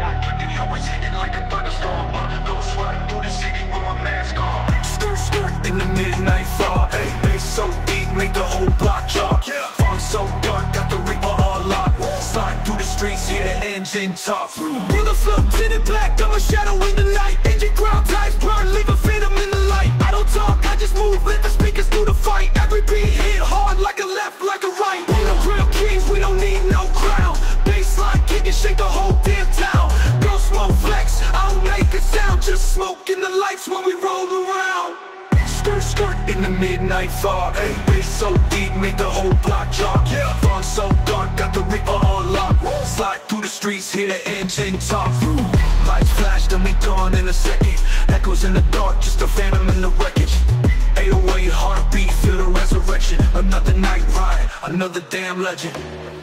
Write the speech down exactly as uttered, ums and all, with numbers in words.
shot, but they always hitting like a thunderstorm. uh, Go sweat through the city with my mask on. Skirt, skirt in the midnight fog. Hey, bass so deep, make the whole block jog. Funk so dark, got the reaper all locked. Slide through the streets, hear the engine talk. Bullet flow tinted black, I'm a shadow in the night. Engine ground types burn, leave a phantom in the light. I don't talk, I just move, let the speakers do the fight. Every beat hit hard like a left, like a right. We the real kings, we don't need no crown. Bassline kicking, shake the whole damn town. Go slow flex, I don't make a sound. Just smoking the lights when we roll around. Skirt, skirt in the midnight fog. Hey, bass so deep, make the whole block jog. Yeah, funk so dark, got the reaper all locked. Slide through the streets, hear the engine talk. Lights flash, then we gone in a second. Echoes in the dark, just a phantom in the wreckage. eight oh eight heartbeat, feel the resurrection. Another night ride, another damn legend.